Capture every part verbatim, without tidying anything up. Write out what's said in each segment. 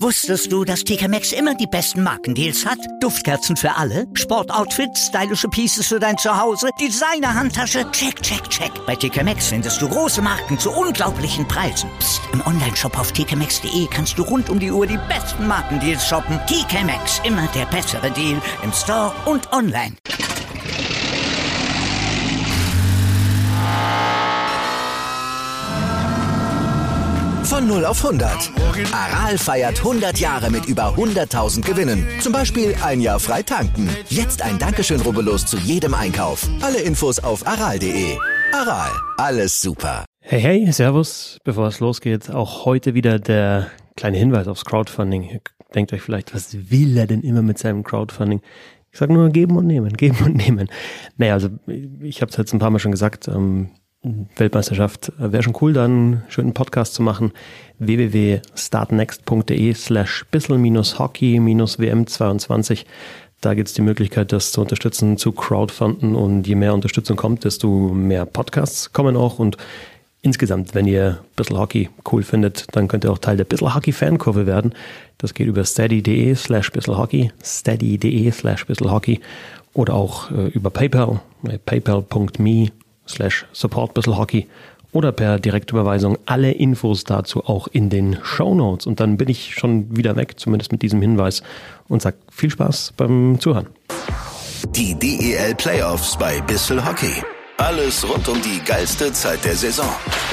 Wusstest du, dass T K Maxx immer die besten Markendeals hat? Duftkerzen für alle, Sportoutfits, stylische Pieces für dein Zuhause, Designer-Handtasche, check, check, check. Bei T K Maxx findest du große Marken zu unglaublichen Preisen. Psst. Im Onlineshop auf t k maxx punkt d e kannst du rund um die Uhr die besten Markendeals shoppen. T K Maxx, immer der bessere Deal im Store und online. Von null auf hundert. Aral feiert hundert Jahre mit über hunderttausend Gewinnen. Zum Beispiel ein Jahr frei tanken. Jetzt ein Dankeschön, rubbellos zu jedem Einkauf. Alle Infos auf aral punkt de. Aral, alles super. Hey, hey, servus. Bevor es losgeht, auch heute wieder der kleine Hinweis aufs Crowdfunding. Ihr denkt euch vielleicht, was will er denn immer mit seinem Crowdfunding? Ich sage nur, geben und nehmen, geben und nehmen. Naja, also ich habe es jetzt ein paar Mal schon gesagt, ähm, Weltmeisterschaft, wäre schon cool, dann einen schönen Podcast zu machen. w w w punkt startnext punkt de slash bissel minus hockey minus w m zweiundzwanzig. Da gibt es die Möglichkeit, das zu unterstützen, zu crowdfunden, und je mehr Unterstützung kommt, desto mehr Podcasts kommen auch, und insgesamt, wenn ihr Bissel Hockey cool findet, dann könnt ihr auch Teil der Bissel Hockey Fankurve werden. Das geht über steady.de slash Bissel Hockey, steady.de slash Bissel Hockey, oder auch äh, über PayPal, paypal punkt me slash support Bissel Hockey, oder per Direktüberweisung. Alle Infos dazu auch in den Shownotes. Und dann bin ich schon wieder weg, zumindest mit diesem Hinweis, und sag viel Spaß beim Zuhören. Die D E L Playoffs bei Bissel Hockey. Alles rund um die geilste Zeit der Saison.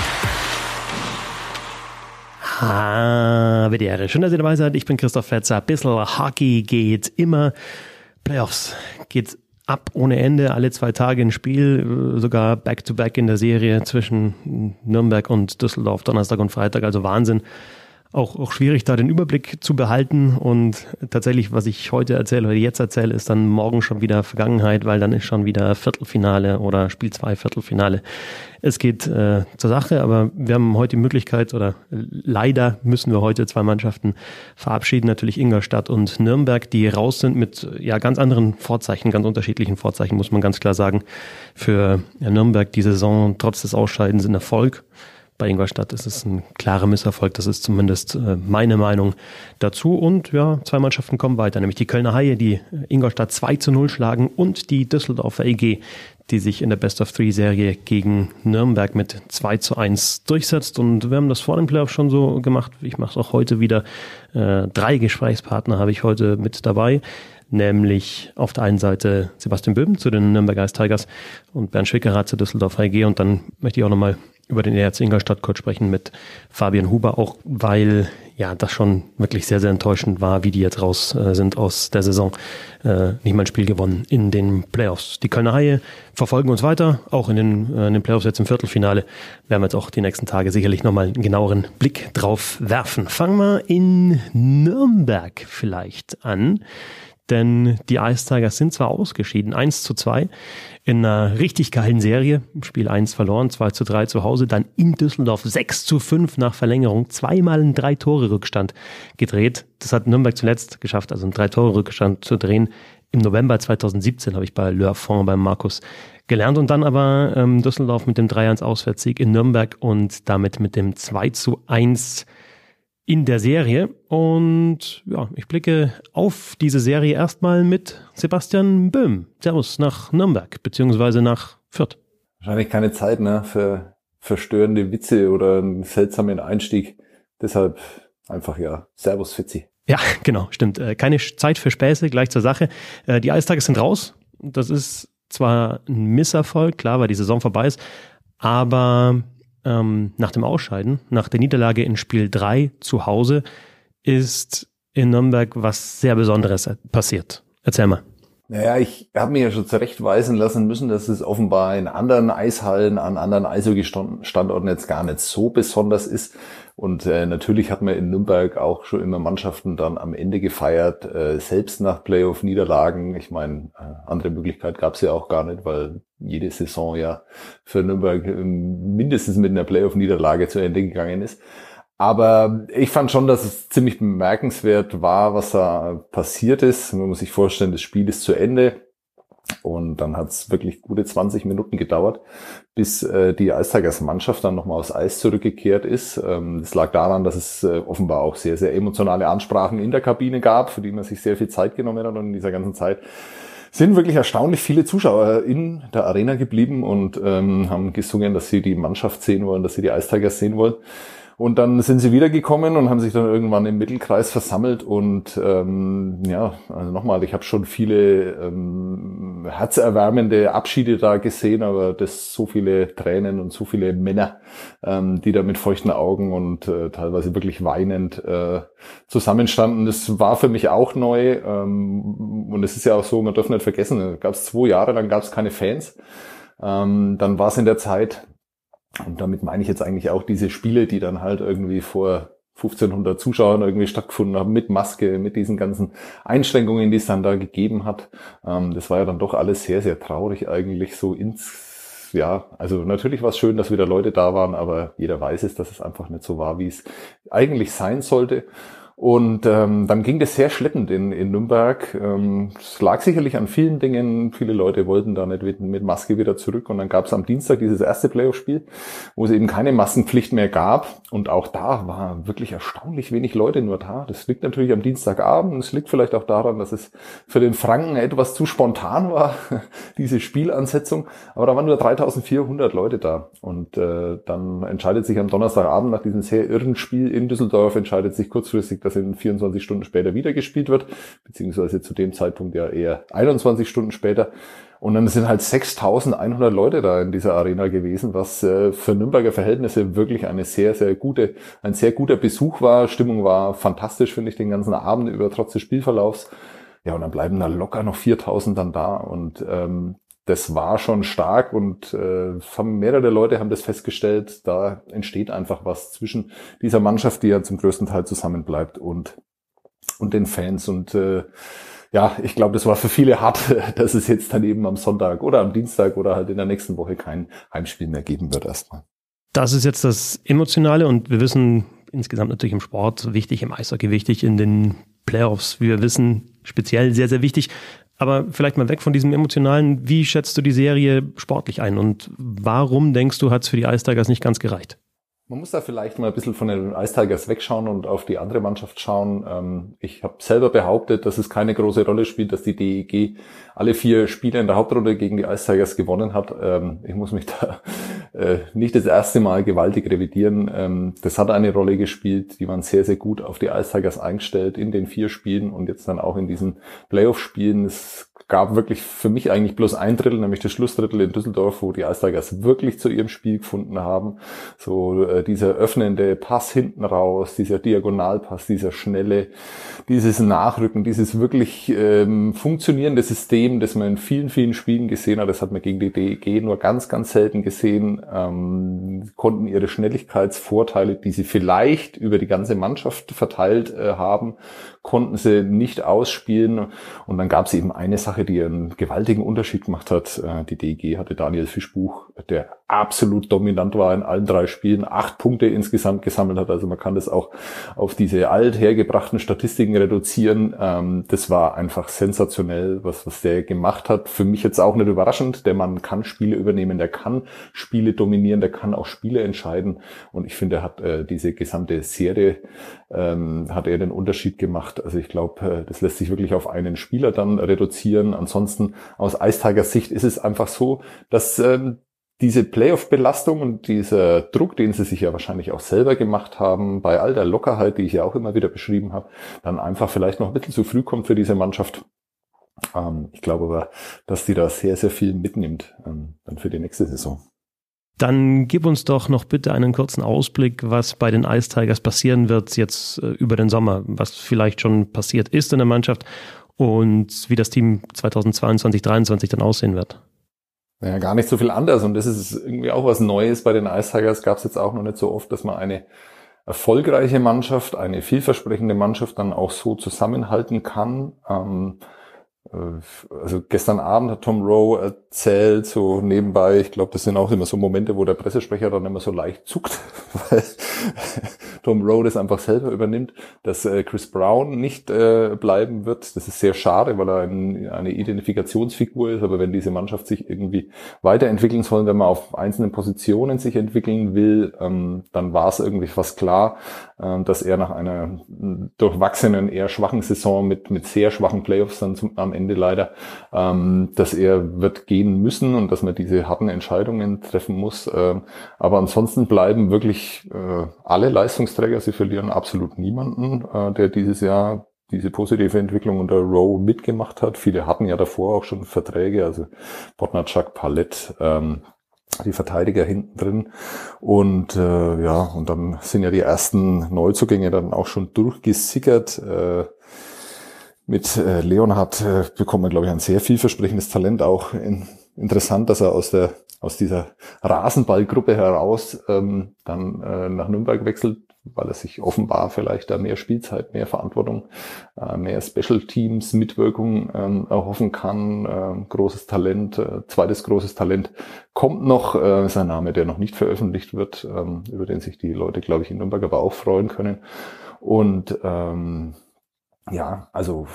Habe die Ehre. Schön, dass ihr dabei seid. Ich bin Christoph Fetzer. Bissel Hockey geht immer. Playoffs geht ab ohne Ende, alle zwei Tage ein Spiel, sogar Back-to-Back in der Serie zwischen Nürnberg und Düsseldorf, Donnerstag und Freitag, also Wahnsinn. Auch, auch schwierig, da den Überblick zu behalten, und tatsächlich, was ich heute erzähle oder jetzt erzähle, ist dann morgen schon wieder Vergangenheit, weil dann ist schon wieder Viertelfinale oder Spiel zwei Viertelfinale. Es geht äh, zur Sache, aber wir haben heute die Möglichkeit, oder leider müssen wir heute zwei Mannschaften verabschieden, natürlich Ingolstadt und Nürnberg, die raus sind mit ja ganz anderen Vorzeichen, ganz unterschiedlichen Vorzeichen, muss man ganz klar sagen. Für ja, Nürnberg die Saison trotz des Ausscheidens ein Erfolg. Bei Ingolstadt ist es ein klarer Misserfolg, das ist zumindest äh, meine Meinung dazu. Und ja, zwei Mannschaften kommen weiter, nämlich die Kölner Haie, die Ingolstadt zwei zu null schlagen, und die Düsseldorfer E G, die sich in der Best-of-Three-Serie gegen Nürnberg mit zwei zu eins durchsetzt. Und wir haben das vor dem Playoff schon so gemacht. Ich mache es auch heute wieder. Äh, drei Gesprächspartner habe ich heute mit dabei. Nämlich auf der einen Seite Sebastian Böhm zu den Nürnberg Ice Tigers und Bernd Schwickerath zu Düsseldorfer E G. Und dann möchte ich auch nochmal über den E R C Ingolstadt kurz sprechen mit Fabian Huber, auch weil ja das schon wirklich sehr, sehr enttäuschend war, wie die jetzt raus äh, sind aus der Saison. Äh, nicht mal ein Spiel gewonnen in den Playoffs. Die Kölner Haie verfolgen uns weiter, auch in den, äh, in den Playoffs jetzt im Viertelfinale. Werden wir jetzt auch die nächsten Tage sicherlich nochmal einen genaueren Blick drauf werfen. Fangen wir in Nürnberg vielleicht an. Denn die Ice Tigers sind zwar ausgeschieden, eins zu zwei, in einer richtig geilen Serie. Spiel eins verloren, zwei zu drei zu Hause, dann in Düsseldorf sechs zu fünf nach Verlängerung, zweimal einen Drei-Tore-Rückstand gedreht. Das hat Nürnberg zuletzt geschafft, also einen Drei-Tore-Rückstand zu drehen. Im November zweitausendsiebzehn habe ich bei Le Affront beim Markus gelernt, und dann aber ähm, Düsseldorf mit dem drei eins Auswärtssieg in Nürnberg und damit mit dem zwei zu eins in der Serie. Und ja, ich blicke auf diese Serie erstmal mit Sebastian Böhm. Servus nach Nürnberg, beziehungsweise nach Fürth. Wahrscheinlich keine Zeit, ne, für verstörende Witze oder einen seltsamen Einstieg. Deshalb einfach, ja, Servus Fitzi. Ja, genau, stimmt. Keine Zeit für Späße, gleich zur Sache. Die Ice Tigers sind raus. Das ist zwar ein Misserfolg, klar, weil die Saison vorbei ist, aber Ähm, nach dem Ausscheiden, nach der Niederlage in Spiel drei zu Hause, ist in Nürnberg was sehr Besonderes passiert. Erzähl mal. Naja, ich habe mir ja schon zurechtweisen lassen müssen, dass es offenbar in anderen Eishallen, an anderen Eishockey-Standorten jetzt gar nicht so besonders ist. Und äh, natürlich hat man in Nürnberg auch schon immer Mannschaften dann am Ende gefeiert, äh, selbst nach Playoff-Niederlagen. Ich meine, äh, andere Möglichkeit gab es ja auch gar nicht, weil jede Saison ja für Nürnberg äh, mindestens mit einer Playoff-Niederlage zu Ende gegangen ist. Aber ich fand schon, dass es ziemlich bemerkenswert war, was da passiert ist. Man muss sich vorstellen, das Spiel ist zu Ende. Und dann hat es wirklich gute zwanzig Minuten gedauert, bis äh, die Ice Tigers Mannschaft dann nochmal aufs Eis zurückgekehrt ist. Ähm, das lag daran, dass es äh, offenbar auch sehr, sehr emotionale Ansprachen in der Kabine gab, für die man sich sehr viel Zeit genommen hat. Und in dieser ganzen Zeit sind wirklich erstaunlich viele Zuschauer in der Arena geblieben und ähm, haben gesungen, dass sie die Mannschaft sehen wollen, dass sie die Ice Tigers sehen wollen. Und dann sind sie wiedergekommen und haben sich dann irgendwann im Mittelkreis versammelt und ähm, ja, also nochmal, ich habe schon viele ähm, herzerwärmende Abschiede da gesehen, aber das so viele Tränen und so viele Männer, ähm, die da mit feuchten Augen und äh, teilweise wirklich weinend äh, zusammenstanden. Das war für mich auch neu ähm, und es ist ja auch so, man darf nicht vergessen, gab es zwei Jahre lang gab es keine Fans. Ähm, dann war es in der Zeit, und damit meine ich jetzt eigentlich auch diese Spiele, die dann halt irgendwie vor fünfzehnhundert Zuschauern irgendwie stattgefunden haben, mit Maske, mit diesen ganzen Einschränkungen, die es dann da gegeben hat. Ähm, das war ja dann doch alles sehr, sehr traurig eigentlich so ins, ja, also natürlich war es schön, dass wieder Leute da waren, aber jeder weiß es, dass es einfach nicht so war, wie es eigentlich sein sollte. Und ähm, dann ging das sehr schleppend in, in Nürnberg. Ähm, es lag sicherlich an vielen Dingen. Viele Leute wollten da nicht mit, mit Maske wieder zurück. Und dann gab es am Dienstag dieses erste Playoff-Spiel, wo es eben keine Maskenpflicht mehr gab. Und auch da war wirklich erstaunlich wenig Leute nur da. Das liegt natürlich am Dienstagabend. Es liegt vielleicht auch daran, dass es für den Franken etwas zu spontan war, diese Spielansetzung. Aber da waren nur dreitausendvierhundert Leute da. Und äh, dann entscheidet sich am Donnerstagabend nach diesem sehr irren Spiel in Düsseldorf, entscheidet sich kurzfristig, dass in vierundzwanzig Stunden später wieder gespielt wird, beziehungsweise zu dem Zeitpunkt ja eher einundzwanzig Stunden später. Und dann sind halt sechstausendeinhundert Leute da in dieser Arena gewesen, was äh, für Nürnberger Verhältnisse wirklich eine sehr, sehr gute, ein sehr guter Besuch war. Stimmung war fantastisch, finde ich, den ganzen Abend über, trotz des Spielverlaufs. Ja, und dann bleiben da locker noch viertausend dann da und ähm, das war schon stark und äh, haben mehrere Leute haben das festgestellt, da entsteht einfach was zwischen dieser Mannschaft, die ja zum größten Teil zusammenbleibt und und den Fans und äh, ja, ich glaube, das war für viele hart, dass es jetzt dann eben am Sonntag oder am Dienstag oder halt in der nächsten Woche kein Heimspiel mehr geben wird erstmal. Das ist jetzt das Emotionale und wir wissen insgesamt natürlich im Sport wichtig, im Eishockey wichtig, in den Playoffs, wie wir wissen, speziell sehr, sehr wichtig. Aber vielleicht mal weg von diesem Emotionalen, wie schätzt du die Serie sportlich ein und warum denkst du, hat es für die Ice Tigers nicht ganz gereicht? Man muss da vielleicht mal ein bisschen von den Ice Tigers wegschauen und auf die andere Mannschaft schauen. Ich habe selber behauptet, dass es keine große Rolle spielt, dass die D E G alle vier Spiele in der Hauptrunde gegen die Ice Tigers gewonnen hat. Ich muss mich da nicht das erste Mal gewaltig revidieren. Das hat eine Rolle gespielt. Die waren sehr, sehr gut auf die Ice Tigers eingestellt in den vier Spielen und jetzt dann auch in diesen Playoff-Spielen. Es gab wirklich für mich eigentlich bloß ein Drittel, nämlich das Schlussdrittel in Düsseldorf, wo die Ice Tigers wirklich zu ihrem Spiel gefunden haben. So äh, dieser öffnende Pass hinten raus, dieser Diagonalpass, dieser schnelle, dieses Nachrücken, dieses wirklich ähm, funktionierende System, das man in vielen, vielen Spielen gesehen hat. Das hat man gegen die D E G nur ganz, ganz selten gesehen. Ähm, konnten ihre Schnelligkeitsvorteile, die sie vielleicht über die ganze Mannschaft verteilt äh, haben, konnten sie nicht ausspielen. Und dann gab es eben eine Sache, die einen gewaltigen Unterschied gemacht hat. Die D E G hatte Daniel Fischbuch, der absolut dominant war in allen drei Spielen, acht Punkte insgesamt gesammelt hat. Also man kann das auch auf diese althergebrachten Statistiken reduzieren. Das war einfach sensationell, was, was der gemacht hat. Für mich jetzt auch nicht überraschend. Der Mann kann Spiele übernehmen, der kann Spiele dominieren, der kann auch Spiele entscheiden. Und ich finde, er hat äh, diese gesamte Serie, ähm, hat er den Unterschied gemacht. Also ich glaube, das lässt sich wirklich auf einen Spieler dann reduzieren. Ansonsten aus Ice Tigers Sicht ist es einfach so, dass ähm, diese Playoff-Belastung und dieser Druck, den sie sich ja wahrscheinlich auch selber gemacht haben, bei all der Lockerheit, die ich ja auch immer wieder beschrieben habe, dann einfach vielleicht noch ein bisschen zu früh kommt für diese Mannschaft. Ähm, ich glaube aber, dass die da sehr, sehr viel mitnimmt ähm, dann für die nächste Saison. Dann gib uns doch noch bitte einen kurzen Ausblick, was bei den Ice Tigers passieren wird jetzt äh, über den Sommer, was vielleicht schon passiert ist in der Mannschaft und wie das Team zweitausendzweiundzwanzig dreiundzwanzig dann aussehen wird. Naja, gar nicht so viel anders und das ist irgendwie auch was Neues bei den Ice Tigers. Gab es jetzt auch noch nicht so oft, dass man eine erfolgreiche Mannschaft, eine vielversprechende Mannschaft dann auch so zusammenhalten kann. Ähm, Also gestern Abend hat Tom Rowe erzählt, so nebenbei, ich glaube, das sind auch immer so Momente, wo der Pressesprecher dann immer so leicht zuckt, weil Tom Rowe das einfach selber übernimmt, dass äh, Chris Brown nicht äh, bleiben wird. Das ist sehr schade, weil er ein, eine Identifikationsfigur ist, aber wenn diese Mannschaft sich irgendwie weiterentwickeln soll, wenn man auf einzelnen Positionen sich entwickeln will, ähm, dann war es irgendwie fast klar, äh, dass er nach einer durchwachsenen, eher schwachen Saison mit mit sehr schwachen Playoffs dann zum, am Ende leider, ähm, dass er wird gehen müssen und dass man diese harten Entscheidungen treffen muss. Ähm, aber ansonsten bleiben wirklich äh, alle Leistungsträger. Sie verlieren absolut niemanden, äh, der dieses Jahr diese positive Entwicklung unter Rowe mitgemacht hat. Viele hatten ja davor auch schon Verträge, also Bodnarchuk, Palett, ähm, die Verteidiger hinten drin. Und äh, ja, und dann sind ja die ersten Neuzugänge dann auch schon durchgesickert. Äh, mit äh, Leonhardt äh, bekommt man, glaube ich, ein sehr vielversprechendes Talent. Auch in, interessant, dass er aus der aus dieser Rasenballgruppe heraus ähm, dann äh, nach Nürnberg wechselt, weil er sich offenbar vielleicht da mehr Spielzeit, mehr Verantwortung, äh, mehr Special Teams Mitwirkung ähm, erhoffen kann. Äh, großes Talent, äh, zweites großes Talent kommt noch, äh, ist ein Name, der noch nicht veröffentlicht wird, ähm, über den sich die Leute, glaube ich, in Nürnberg aber auch freuen können. Und ähm, ja, also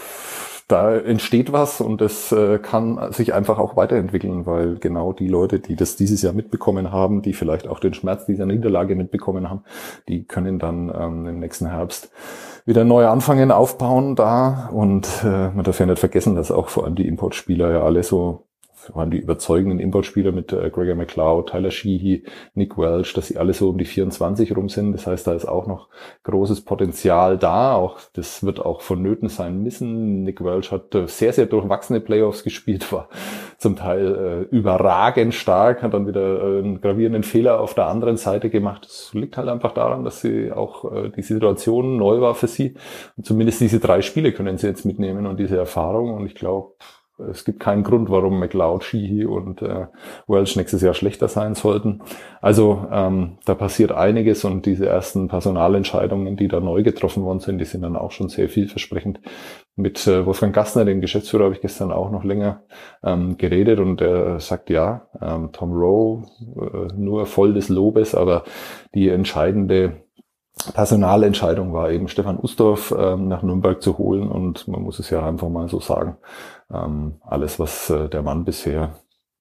da entsteht was und das äh, kann sich einfach auch weiterentwickeln, weil genau die Leute, die das dieses Jahr mitbekommen haben, die vielleicht auch den Schmerz dieser Niederlage mitbekommen haben, die können dann ähm, im nächsten Herbst wieder neu anfangen, aufbauen da. Und äh, man darf ja nicht vergessen, dass auch vor allem die Importspieler ja alle so, vor allem die überzeugenden Importspieler mit äh, Gregor McLeod, Tyler Sheehy, Nick Welch, dass sie alle so um die vierundzwanzig rum sind. Das heißt, da ist auch noch großes Potenzial da. Auch das wird auch vonnöten sein müssen. Nick Welch hat äh, sehr, sehr durchwachsene Playoffs gespielt, war zum Teil äh, überragend stark, hat dann wieder äh, einen gravierenden Fehler auf der anderen Seite gemacht. Das liegt halt einfach daran, dass sie auch äh, die Situation neu war für sie. Und zumindest diese drei Spiele können sie jetzt mitnehmen und diese Erfahrung. Und ich glaube, es gibt keinen Grund, warum McLeod, Sheehy und äh, Welch nächstes Jahr schlechter sein sollten. Also ähm, da passiert einiges und diese ersten Personalentscheidungen, die da neu getroffen worden sind, die sind dann auch schon sehr vielversprechend. Mit äh, Wolfgang Gastner, dem Geschäftsführer, habe ich gestern auch noch länger ähm, geredet und er sagt, ja, ähm, Tom Rowe äh, nur voll des Lobes, aber die entscheidende Personalentscheidung war eben Stefan Ustorf ähm, nach Nürnberg zu holen und man muss es ja einfach mal so sagen, ähm, alles was äh, der Mann bisher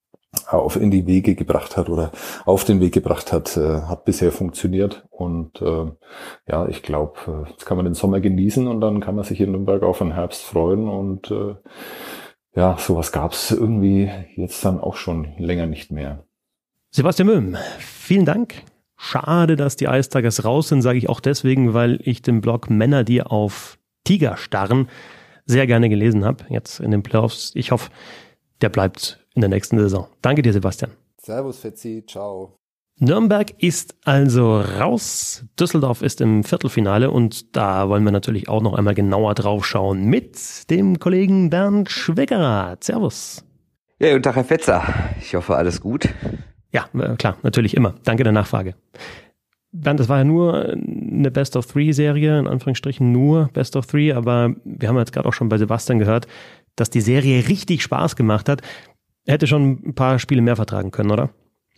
auf in die Wege gebracht hat oder auf den Weg gebracht hat, äh, hat bisher funktioniert und äh, ja, ich glaube, äh, jetzt kann man den Sommer genießen und dann kann man sich in Nürnberg auf den Herbst freuen und äh, ja, sowas gab's irgendwie jetzt dann auch schon länger nicht mehr. Sebastian Möhm, vielen Dank. Schade, dass die Ice Tigers raus sind, sage ich auch deswegen, weil ich den Blog Männer, die auf Tiger starren, sehr gerne gelesen habe, jetzt in den Playoffs. Ich hoffe, der bleibt in der nächsten Saison. Danke dir, Sebastian. Servus, Fetzi, ciao. Nürnberg ist also raus. Düsseldorf ist im Viertelfinale und da wollen wir natürlich auch noch einmal genauer drauf schauen mit dem Kollegen Bernd Schwickerath. Servus. Ja, guten Tag, Herr Fetzer. Ich hoffe, alles gut. Ja, klar, natürlich immer. Danke der Nachfrage. Bernd, das war ja nur eine Best-of-Three-Serie, in Anführungsstrichen nur Best-of-Three, aber wir haben jetzt gerade auch schon bei Sebastian gehört, dass die Serie richtig Spaß gemacht hat. Er hätte schon ein paar Spiele mehr vertragen können, oder?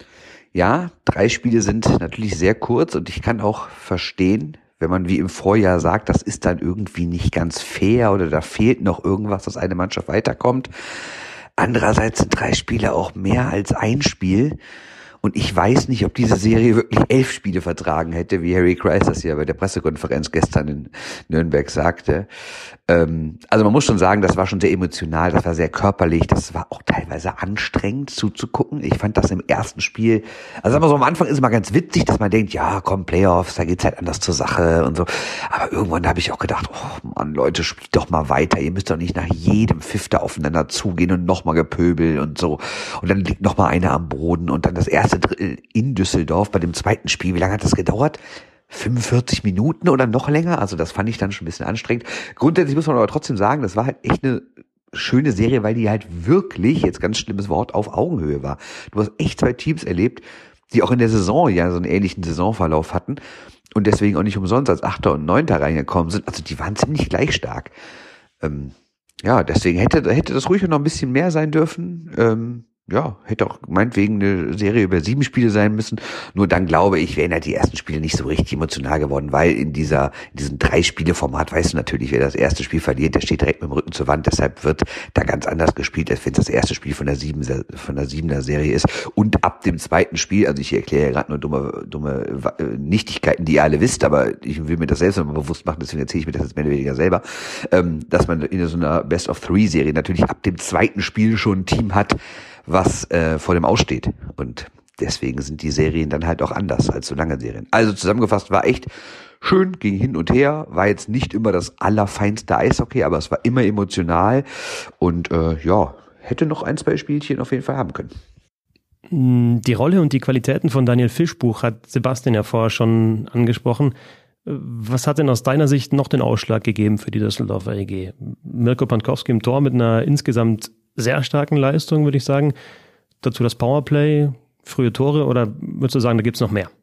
Ja, drei Spiele sind natürlich sehr kurz und ich kann auch verstehen, wenn man wie im Vorjahr sagt, das ist dann irgendwie nicht ganz fair oder da fehlt noch irgendwas, dass eine Mannschaft weiterkommt. Andererseits sind drei Spiele auch mehr als ein Spiel. Und ich weiß nicht, ob diese Serie wirklich elf Spiele vertragen hätte, wie Harry Kreis das ja bei der Pressekonferenz gestern in Nürnberg sagte. Ähm, also man muss schon sagen, das war schon sehr emotional, das war sehr körperlich, das war auch teilweise anstrengend zuzugucken. Ich fand das im ersten Spiel, also sagen wir so, am Anfang ist es mal ganz witzig, dass man denkt, ja komm, Playoffs, da geht's halt anders zur Sache und so. Aber irgendwann habe ich auch gedacht, oh Mann, Leute, spielt doch mal weiter, ihr müsst doch nicht nach jedem Pfiff da aufeinander zugehen und nochmal Gepöbel und so. Und dann liegt nochmal einer am Boden und dann das erste Drittel in Düsseldorf bei dem zweiten Spiel. Wie lange hat das gedauert? fünfundvierzig Minuten oder noch länger? Also das fand ich dann schon ein bisschen anstrengend. Grundsätzlich muss man aber trotzdem sagen, das war halt echt eine schöne Serie, weil die halt wirklich, jetzt ganz schlimmes Wort, auf Augenhöhe war. Du hast echt zwei Teams erlebt, die auch in der Saison ja so einen ähnlichen Saisonverlauf hatten und deswegen auch nicht umsonst als Achter und Neunter reingekommen sind. Also die waren ziemlich gleich stark. Ähm, ja, deswegen hätte, hätte das ruhig noch ein bisschen mehr sein dürfen. Ähm, ja, hätte auch meinetwegen eine Serie über sieben Spiele sein müssen. Nur dann, glaube ich, wären halt die ersten Spiele nicht so richtig emotional geworden, weil in dieser, in diesem Drei-Spiele-Format weißt du natürlich, wer das erste Spiel verliert, der steht direkt mit dem Rücken zur Wand. Deshalb wird da ganz anders gespielt, als wenn es das erste Spiel von der sieben, von der siebener Serie ist. Und ab dem zweiten Spiel, also ich erkläre ja gerade nur dumme, dumme Nichtigkeiten, die ihr alle wisst, aber ich will mir das selbst nochmal bewusst machen, deswegen erzähle ich mir das jetzt mehr oder weniger selber, ähm, dass man in so einer Best-of-Three-Serie natürlich ab dem zweiten Spiel schon ein Team hat, was äh, vor dem aussteht. Und deswegen sind die Serien dann halt auch anders als so lange Serien. Also zusammengefasst, war echt schön, ging hin und her, war jetzt nicht immer das allerfeinste Eishockey, aber es war immer emotional und äh, ja, hätte noch ein, zwei Spielchen auf jeden Fall haben können. Die Rolle und die Qualitäten von Daniel Fischbuch hat Sebastian ja vorher schon angesprochen. Was hat denn aus deiner Sicht noch den Ausschlag gegeben für die Düsseldorfer E G? Mirko Pankowski im Tor mit einer insgesamt sehr starken Leistung, würde ich sagen. Dazu das Powerplay, frühe Tore, oder würdest du sagen, da gibt's noch mehr?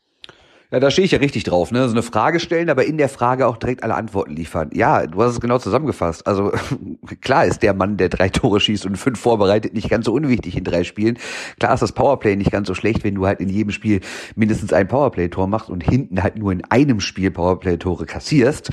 Ja, da stehe ich ja richtig drauf, ne? So eine Frage stellen, aber in der Frage auch direkt alle Antworten liefern. Ja, du hast es genau zusammengefasst. Also klar ist der Mann, der drei Tore schießt und fünf vorbereitet, nicht ganz so unwichtig in drei Spielen. Klar ist das Powerplay nicht ganz so schlecht, wenn du halt in jedem Spiel mindestens ein Powerplay-Tor machst und hinten halt nur in einem Spiel Powerplay-Tore kassierst.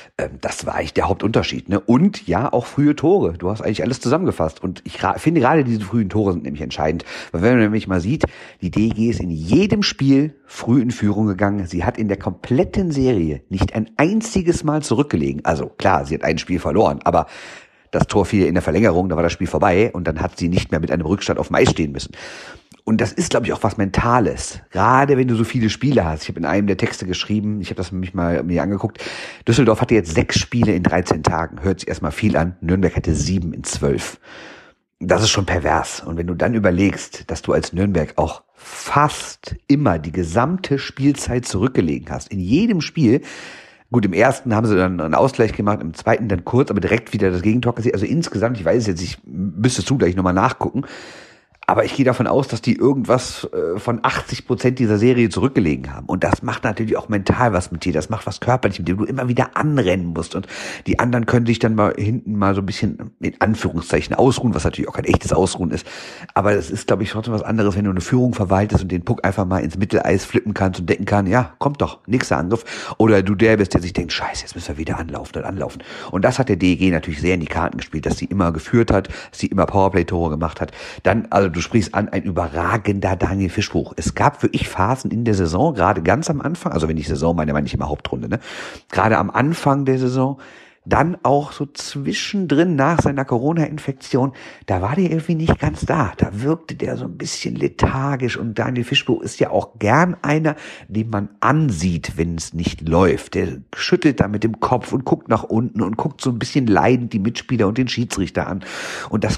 Das war eigentlich der Hauptunterschied, ne? Und ja, auch frühe Tore. Du hast eigentlich alles zusammengefasst. Und ich finde gerade diese frühen Tore sind nämlich entscheidend. Weil wenn man nämlich mal sieht, die D E G ist in jedem Spiel früh in Führung gegangen. Sie hat in der kompletten Serie nicht ein einziges Mal zurückgelegen. Also klar, sie hat ein Spiel verloren, aber das Tor fiel in der Verlängerung, da war das Spiel vorbei und dann hat sie nicht mehr mit einem Rückstand auf dem Eis stehen müssen. Und das ist, glaube ich, auch was Mentales. Gerade wenn du so viele Spiele hast. Ich habe in einem der Texte geschrieben, ich habe das mich mal mir angeguckt, Düsseldorf hatte jetzt sechs Spiele in dreizehn Tagen. Hört sich erstmal viel an. Nürnberg hatte sieben in zwölf. Das ist schon pervers. Und wenn du dann überlegst, dass du als Nürnberg auch fast immer die gesamte Spielzeit zurückgelegen hast, in jedem Spiel. Gut, im ersten haben sie dann einen Ausgleich gemacht, im zweiten dann kurz, aber direkt wieder das Gegentor kassiert. Also insgesamt, ich weiß es jetzt, ich müsstest du gleich nochmal nachgucken. Aber ich gehe davon aus, dass die irgendwas äh, von achtzig Prozent dieser Serie zurückgelegen haben. Und das macht natürlich auch mental was mit dir. Das macht was körperlich mit dir, du immer wieder anrennen musst. Und die anderen können sich dann mal hinten mal so ein bisschen in Anführungszeichen ausruhen, was natürlich auch kein echtes Ausruhen ist. Aber es ist, glaube ich, trotzdem was anderes, wenn du eine Führung verwaltest und den Puck einfach mal ins Mitteleis flippen kannst und denken kann, ja, kommt doch, nächster Angriff. Oder du der bist, der sich denkt, scheiße, jetzt müssen wir wieder anlaufen und anlaufen. Und das hat der D E G natürlich sehr in die Karten gespielt, dass sie immer geführt hat, dass sie immer Powerplay-Tore gemacht hat. Dann, also du sprichst an, ein überragender Daniel Fischbuch. Es gab wirklich Phasen in der Saison, gerade ganz am Anfang, also wenn ich Saison meine, meine ich immer Hauptrunde, ne? Gerade am Anfang der Saison, dann auch so zwischendrin nach seiner Corona-Infektion, da war der irgendwie nicht ganz da. Da wirkte der so ein bisschen lethargisch und Daniel Fischbuch ist ja auch gern einer, den man ansieht, wenn es nicht läuft. Der schüttelt da mit dem Kopf und guckt nach unten und guckt so ein bisschen leidend die Mitspieler und den Schiedsrichter an. Und das...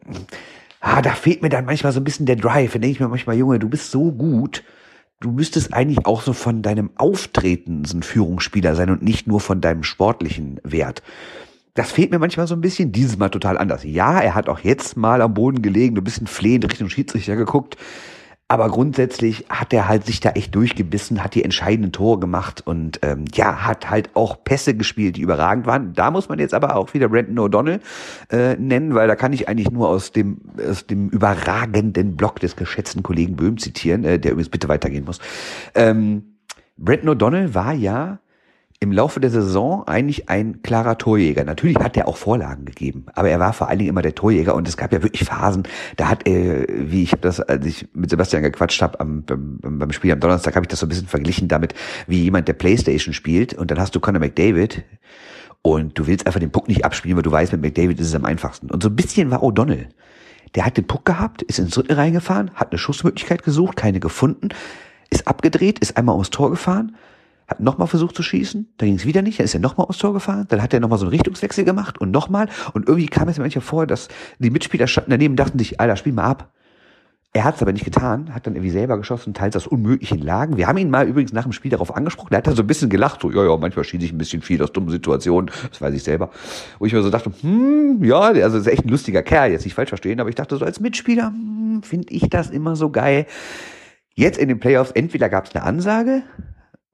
Ah, da fehlt mir dann manchmal so ein bisschen der Drive. Da denke ich mir manchmal, Junge, du bist so gut, du müsstest eigentlich auch so von deinem Auftreten so ein Führungsspieler sein und nicht nur von deinem sportlichen Wert. Das fehlt mir manchmal so ein bisschen, dieses Mal total anders. Ja, er hat auch jetzt mal am Boden gelegen, ein bisschen flehend Richtung Schiedsrichter geguckt, aber grundsätzlich hat er halt sich da echt durchgebissen, hat die entscheidenden Tore gemacht und ähm, ja, hat halt auch Pässe gespielt, die überragend waren. Da muss man jetzt aber auch wieder Brandon O'Donnell äh, nennen, weil da kann ich eigentlich nur aus dem aus dem überragenden Blog des geschätzten Kollegen Böhm zitieren, äh, der übrigens bitte weitergehen muss. Ähm, Brandon O'Donnell war ja im Laufe der Saison eigentlich ein klarer Torjäger. Natürlich hat er auch Vorlagen gegeben, aber er war vor allen Dingen immer der Torjäger und es gab ja wirklich Phasen, da hat er, wie ich habe das, als ich mit Sebastian gequatscht habe am, beim, beim Spiel am Donnerstag, habe ich das so ein bisschen verglichen damit, wie jemand, der Playstation spielt und dann hast du Conor McDavid und du willst einfach den Puck nicht abspielen, weil du weißt, mit McDavid ist es am einfachsten. Und so ein bisschen war O'Donnell. Der hat den Puck gehabt, ist ins Drittel reingefahren, hat eine Schussmöglichkeit gesucht, keine gefunden, ist abgedreht, ist einmal ums Tor gefahren, hat nochmal versucht zu schießen, dann ging es wieder nicht, dann ist er nochmal aufs Tor gefahren, dann hat er nochmal so einen Richtungswechsel gemacht und nochmal und irgendwie kam es mir manchmal vor, dass die Mitspieler standen daneben dachten sich, Alter, spiel mal ab. Er hat es aber nicht getan, hat dann irgendwie selber geschossen, teils aus unmöglichen Lagen. Wir haben ihn mal übrigens nach dem Spiel darauf angesprochen, der hat da so ein bisschen gelacht, so, ja, ja, manchmal schieße ich ein bisschen viel aus dummen Situationen, das weiß ich selber. Wo ich mir so dachte, hm, ja, also ist echt ein lustiger Kerl, jetzt nicht falsch verstehen, aber ich dachte so als Mitspieler, hm, finde ich das immer so geil. Jetzt in den Playoffs, entweder gab es eine Ansage,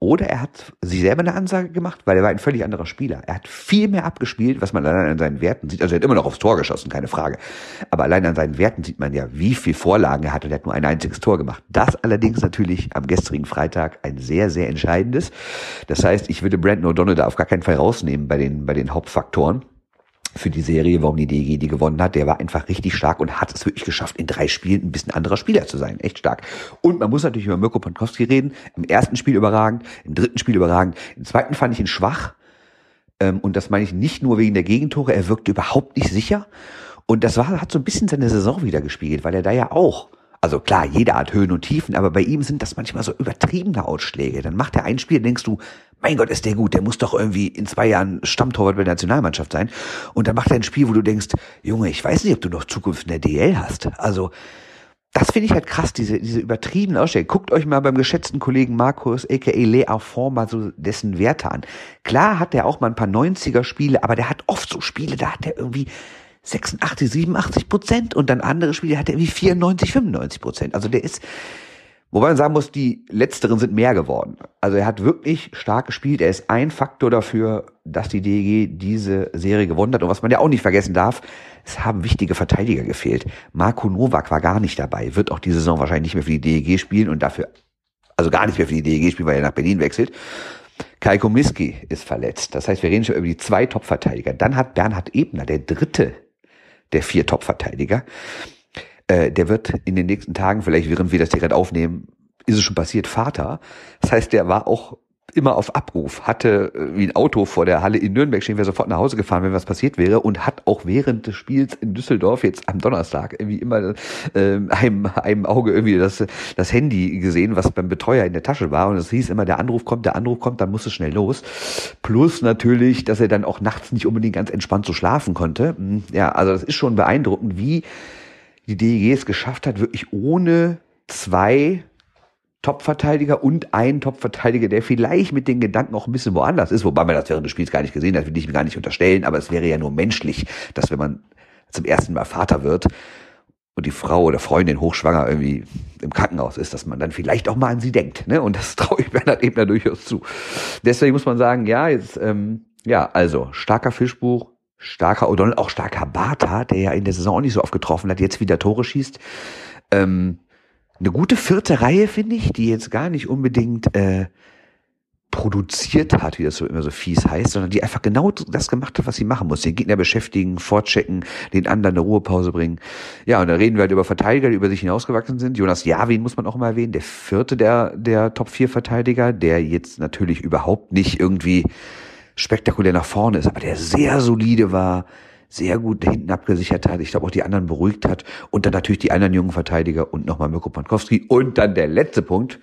Oder er hat sich selber eine Ansage gemacht, weil er war ein völlig anderer Spieler. Er hat viel mehr abgespielt, was man allein an seinen Werten sieht. Also er hat immer noch aufs Tor geschossen, keine Frage. Aber allein an seinen Werten sieht man ja, wie viel Vorlagen er hat. Und er hat nur ein einziges Tor gemacht. Das allerdings natürlich am gestrigen Freitag ein sehr, sehr entscheidendes. Das heißt, ich würde Brandon O'Donnell da auf gar keinen Fall rausnehmen bei den, bei den Hauptfaktoren für die Serie, warum die D E G die gewonnen hat. Der war einfach richtig stark und hat es wirklich geschafft, in drei Spielen ein bisschen anderer Spieler zu sein. Echt stark. Und man muss natürlich über Mirko Pankowski reden. Im ersten Spiel überragend, im dritten Spiel überragend. Im zweiten fand ich ihn schwach. Und das meine ich nicht nur wegen der Gegentore. Er wirkte überhaupt nicht sicher. Und das war, hat so ein bisschen seine Saison wieder gespiegelt, weil er da ja auch, also klar, jeder hat Höhen und Tiefen, aber bei ihm sind das manchmal so übertriebene Ausschläge. Dann macht er ein Spiel, denkst du, mein Gott, ist der gut, der muss doch irgendwie in zwei Jahren Stammtorwart bei der Nationalmannschaft sein. Und dann macht er ein Spiel, wo du denkst, Junge, ich weiß nicht, ob du noch Zukunft in der D L hast. Also, das finde ich halt krass, diese, diese übertriebenen Ausschläge. Guckt euch mal beim geschätzten Kollegen Markus, aka Le Affont, mal so dessen Werte an. Klar hat der auch mal ein paar neunziger-Spiele, aber der hat oft so Spiele, da hat er irgendwie sechsundachtzig, siebenundachtzig Prozent und dann andere Spiele hat er irgendwie vierundneunzig, fünfundneunzig Prozent. Also der ist, wobei man sagen muss, die letzteren sind mehr geworden. Also er hat wirklich stark gespielt. Er ist ein Faktor dafür, dass die D E G diese Serie gewonnen hat. Und was man ja auch nicht vergessen darf, es haben wichtige Verteidiger gefehlt. Marko Nowak war gar nicht dabei, wird auch diese Saison wahrscheinlich nicht mehr für die D E G spielen und dafür, also gar nicht mehr für die D E G spielen, weil er nach Berlin wechselt. Kai Komiski ist verletzt. Das heißt, wir reden schon über die zwei Top-Verteidiger. Dann hat Bernhard Ebner, der dritte der vier Top-Verteidiger, äh, der wird in den nächsten Tagen, vielleicht während wir das hier gerade aufnehmen, ist es schon passiert, Vater. Das heißt, der war auch immer auf Abruf, hatte äh, wie ein Auto vor der Halle in Nürnberg stehen, wäre sofort nach Hause gefahren, wenn was passiert wäre, und hat auch während des Spiels in Düsseldorf jetzt am Donnerstag irgendwie immer äh, einem, einem Auge irgendwie das, das Handy gesehen, was beim Betreuer in der Tasche war, und es hieß immer, der Anruf kommt, der Anruf kommt, dann muss es schnell los. Plus natürlich, dass er dann auch nachts nicht unbedingt ganz entspannt so schlafen konnte. Ja, also das ist schon beeindruckend, wie die D E G es geschafft hat, wirklich ohne zwei Top-Verteidiger und ein Top-Verteidiger, der vielleicht mit den Gedanken auch ein bisschen woanders ist, wobei man das während des Spiels gar nicht gesehen hat, will ich mir gar nicht unterstellen, aber es wäre ja nur menschlich, dass wenn man zum ersten Mal Vater wird und die Frau oder Freundin hochschwanger irgendwie im Krankenhaus ist, dass man dann vielleicht auch mal an sie denkt, ne? Und das traue ich Bernhard Ebner durchaus zu. Deswegen muss man sagen, ja, jetzt, ähm, ja, also starker Fischbuch, starker O'Donnell, auch starker Bartha, der ja in der Saison auch nicht so oft getroffen hat, jetzt wieder Tore schießt. Ähm, Eine gute vierte Reihe, finde ich, die jetzt gar nicht unbedingt äh, produziert hat, wie das so immer so fies heißt, sondern die einfach genau das gemacht hat, was sie machen muss. Den Gegner beschäftigen, vorchecken, den anderen eine Ruhepause bringen. Ja, und da reden wir halt über Verteidiger, die über sich hinausgewachsen sind. Jonas Jawin muss man auch mal erwähnen, der vierte der der Top vier Verteidiger, der jetzt natürlich überhaupt nicht irgendwie spektakulär nach vorne ist, aber der sehr solide war, sehr gut hinten abgesichert hat, ich glaube auch die anderen beruhigt hat, und dann natürlich die anderen jungen Verteidiger und nochmal Mirko Pankowski, und dann der letzte Punkt,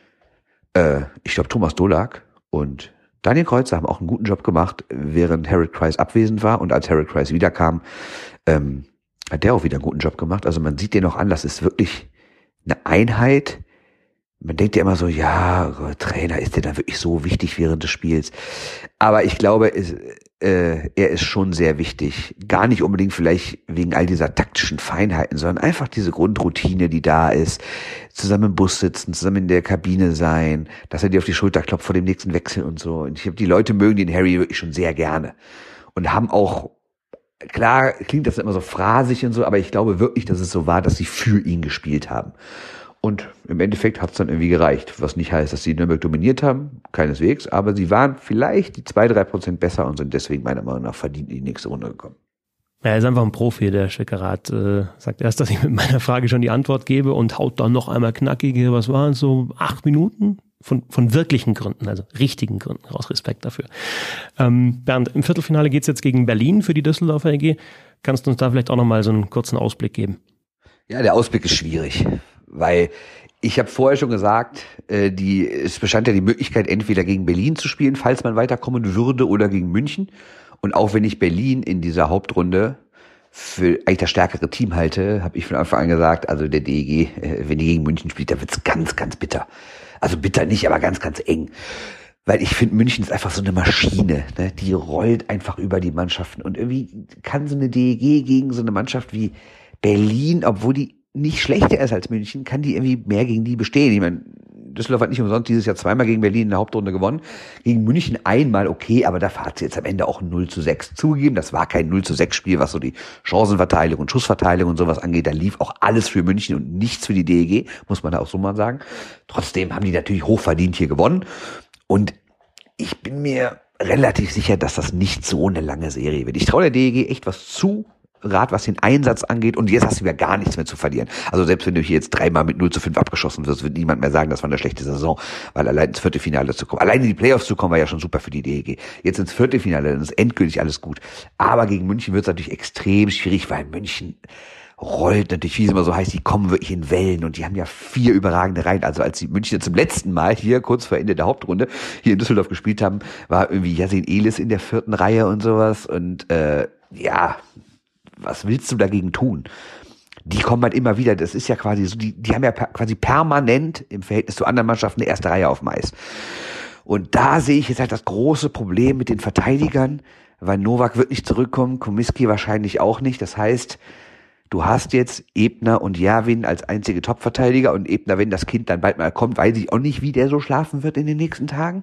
äh, ich glaube Thomas Dolak und Daniel Kreuzer haben auch einen guten Job gemacht, während Harold Kreis abwesend war, und als Harold Kreis wiederkam, ähm, hat der auch wieder einen guten Job gemacht. Also man sieht den noch an, das ist wirklich eine Einheit. Man denkt ja immer so, ja, Trainer, ist der dann wirklich so wichtig während des Spiels? Aber ich glaube, es, äh, er ist schon sehr wichtig. Gar nicht unbedingt vielleicht wegen all dieser taktischen Feinheiten, sondern einfach diese Grundroutine, die da ist. Zusammen im Bus sitzen, zusammen in der Kabine sein, dass er dir auf die Schulter klopft vor dem nächsten Wechsel und so. Und ich habe die Leute mögen den Harry wirklich schon sehr gerne. Und haben auch, klar klingt das immer so phrasig und so, aber ich glaube wirklich, dass es so war, dass sie für ihn gespielt haben. Und im Endeffekt hat es dann irgendwie gereicht, was nicht heißt, dass sie Nürnberg dominiert haben, keineswegs, aber sie waren vielleicht die zwei, drei Prozent besser und sind deswegen meiner Meinung nach verdient in die nächste Runde gekommen. Ja, er ist einfach ein Profi, der Schwickerath. Äh, sagt erst, dass ich mit meiner Frage schon die Antwort gebe und haut dann noch einmal knackige, was waren es, so acht Minuten? Von, von wirklichen Gründen, also richtigen Gründen, raus Respekt dafür. Ähm, Bernd, im Viertelfinale geht's jetzt gegen Berlin für die Düsseldorfer E G. Kannst du uns da vielleicht auch noch mal so einen kurzen Ausblick geben? Ja, der Ausblick ist schwierig, weil ich habe vorher schon gesagt, äh, die, es bestand ja die Möglichkeit, entweder gegen Berlin zu spielen, falls man weiterkommen würde, oder gegen München. Und auch wenn ich Berlin in dieser Hauptrunde für eigentlich das stärkere Team halte, habe ich von Anfang an gesagt, also der D E G, äh, wenn die gegen München spielt, da wird's ganz, ganz bitter. Also bitter nicht, aber ganz, ganz eng. Weil ich finde, München ist einfach so eine Maschine, ne? Die rollt einfach über die Mannschaften. Und irgendwie kann so eine D E G gegen so eine Mannschaft wie Berlin, obwohl die nicht schlechter ist als München, kann die irgendwie mehr gegen die bestehen. Ich meine, Düsseldorf hat nicht umsonst dieses Jahr zweimal gegen Berlin in der Hauptrunde gewonnen. Gegen München einmal okay, aber da hat sie jetzt am Ende auch ein null zu sechs zugegeben. Das war kein null zu sechs Spiel, was so die Chancenverteilung und Schussverteilung und sowas angeht. Da lief auch alles für München und nichts für die D E G, muss man da auch so mal sagen. Trotzdem haben die natürlich hochverdient hier gewonnen. Und ich bin mir relativ sicher, dass das nicht so eine lange Serie wird. Ich traue der D E G echt was zu, gerade was den Einsatz angeht, und jetzt hast du ja gar nichts mehr zu verlieren. Also selbst wenn du hier jetzt dreimal mit null zu fünf abgeschossen wirst, wird niemand mehr sagen, das war eine schlechte Saison, weil allein ins Viertelfinale zu kommen, allein in die Playoffs zu kommen, war ja schon super für die D E G. Jetzt ins Viertelfinale, dann ist endgültig alles gut. Aber gegen München wird es natürlich extrem schwierig, weil München rollt natürlich, wie es immer so heißt, die kommen wirklich in Wellen und die haben ja vier überragende Reihen. Also als die Münchner zum letzten Mal hier kurz vor Ende der Hauptrunde hier in Düsseldorf gespielt haben, war irgendwie Yasin Elis in der vierten Reihe und sowas. Und äh, ja, was willst du dagegen tun? Die kommen halt immer wieder, das ist ja quasi so, die, die haben ja per, quasi permanent im Verhältnis zu anderen Mannschaften eine erste Reihe auf dem Eis. Und da sehe ich jetzt halt das große Problem mit den Verteidigern, weil Novak wird nicht zurückkommen, Komiski wahrscheinlich auch nicht. Das heißt, du hast jetzt Ebner und Järvin als einzige Top-Verteidiger, und Ebner, wenn das Kind dann bald mal kommt, weiß ich auch nicht, wie der so schlafen wird in den nächsten Tagen.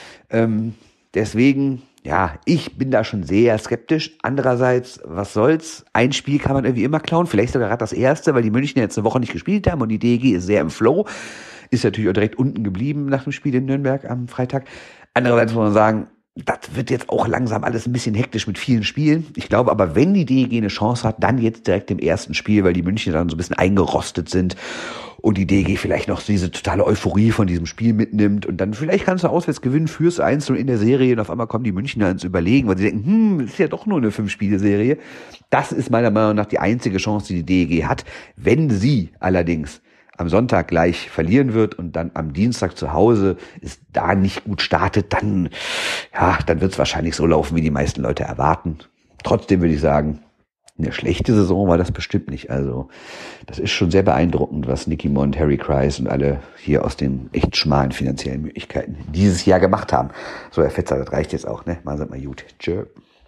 Ähm, deswegen, ja, ich bin da schon sehr skeptisch. Andererseits, was soll's? Ein Spiel kann man irgendwie immer klauen, vielleicht sogar gerade das erste, weil die Münchner jetzt eine Woche nicht gespielt haben und die D E G ist sehr im Flow. Ist natürlich auch direkt unten geblieben nach dem Spiel in Nürnberg am Freitag. Andererseits muss man sagen, das wird jetzt auch langsam alles ein bisschen hektisch mit vielen Spielen. Ich glaube aber, wenn die D E G eine Chance hat, dann jetzt direkt im ersten Spiel, weil die Münchner dann so ein bisschen eingerostet sind und die D E G vielleicht noch diese totale Euphorie von diesem Spiel mitnimmt, und dann vielleicht kannst du auswärts gewinnen, führst eins null in der Serie und auf einmal kommen die Münchner ins Überlegen, weil sie denken, hm, das ist ja doch nur eine Fünf-Spiele-Serie. Das ist meiner Meinung nach die einzige Chance, die die D E G hat. Wenn sie allerdings am Sonntag gleich verlieren wird und dann am Dienstag zu Hause ist da nicht gut startet, dann, ja, dann wird es wahrscheinlich so laufen, wie die meisten Leute erwarten. Trotzdem würde ich sagen, eine schlechte Saison war das bestimmt nicht. Also das ist schon sehr beeindruckend, was Nicky Mond, Harry Kreis und alle hier aus den echt schmalen finanziellen Möglichkeiten dieses Jahr gemacht haben. So, Herr Fetzer, das reicht jetzt auch, ne? Mal sind mal gut. Tschö.